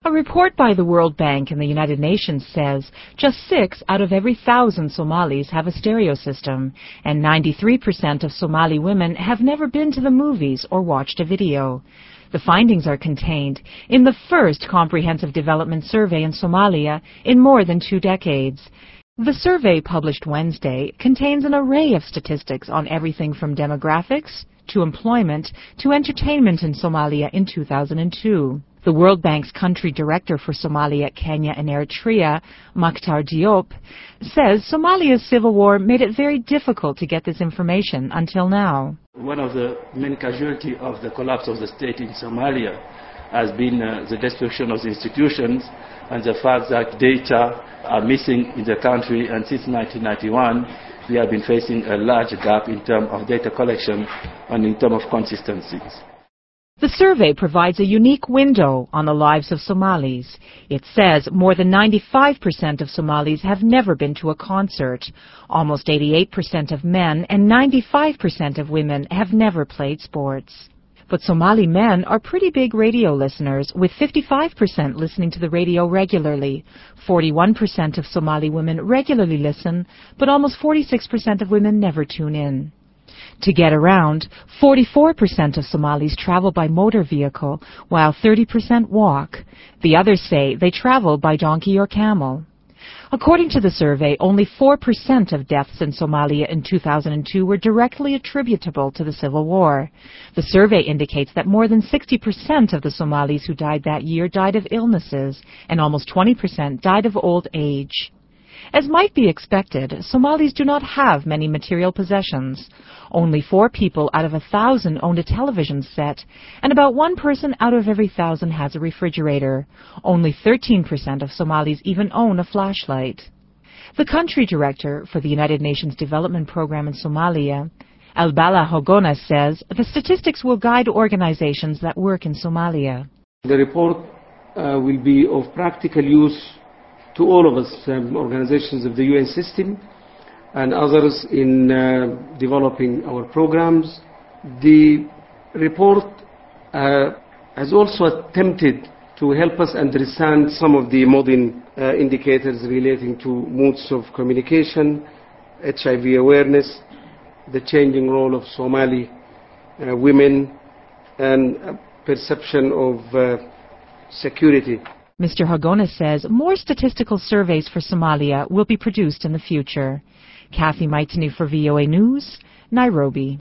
A report by the World Bank and the United Nations says just 6 out of every 1,000 Somalis have a stereo system, and 93% of Somali women have never been to the movies or watched a video. The findings are contained in the first comprehensive development survey in Somalia in more than 2 decades. The survey, published Wednesday, contains an array of statistics on everything from demographics to employment to entertainment in Somalia in 2002. The World Bank's country director for Somalia, Kenya and Eritrea, Makhtar Diop, says Somalia's civil war made it very difficult to get this information until now. One of the main casualties of the collapse of the state in Somalia has been the destruction of the institutions and the fact that data are missing in the country, and since 1991 we have been facing a large gap in terms of data collection and in terms of consistencies. The survey provides a unique window on the lives of Somalis. It says more than 95% of Somalis have never been to a concert. Almost 88% of men and 95% of women have never played sports. But Somali men are pretty big radio listeners, with 55% listening to the radio regularly. 41% of Somali women regularly listen, but almost 46% of women never tune in. To get around, 44% of Somalis travel by motor vehicle, while 30% walk. The others say they travel by donkey or camel. According to the survey, only 4% of deaths in Somalia in 2002 were directly attributable to the civil war. The survey indicates that more than 60% of the Somalis who died that year died of illnesses, and almost 20% died of old age. As might be expected, Somalis do not have many material possessions. Only 4 people out of 1,000 owned a television set, and about 1 person out of every 1,000 has a refrigerator. Only 13% of Somalis even own a flashlight. The country director for the United Nations Development Program in Somalia, Albala Hogona, says the statistics will guide organizations that work in Somalia. The report will be of practical use to all of us, organizations of the UN system and others in developing our programs. The report has also attempted to help us understand some of the modern indicators relating to modes of communication, HIV awareness, the changing role of Somali women, and perception of security. Mr. Hogona says more statistical surveys for Somalia will be produced in the future. Kathy Maitanu for VOA News, Nairobi.